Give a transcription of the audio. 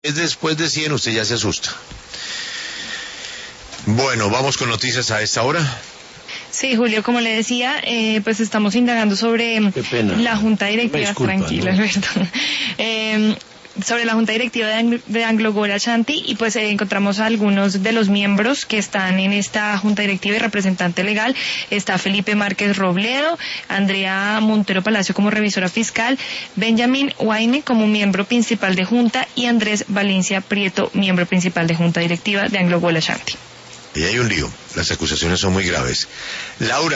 Es después de 100, usted ya se asusta. Bueno, vamos con noticias a esta hora. Sí, Julio, como le decía, pues estamos indagando sobre la Junta Directiva, tranquila, Alberto, sobre la Junta Directiva de Anglo Gold Ashanti, y pues encontramos a algunos de los miembros que están en esta Junta Directiva y representante legal. Está Felipe Márquez Robledo, Andrea Montero Palacio como revisora fiscal, Benjamín Wayne como miembro principal de Junta y Andrés Valencia Prieto, miembro principal de Junta Directiva de Anglo Gold Ashanti. Y hay un lío, las acusaciones son muy graves. Laura.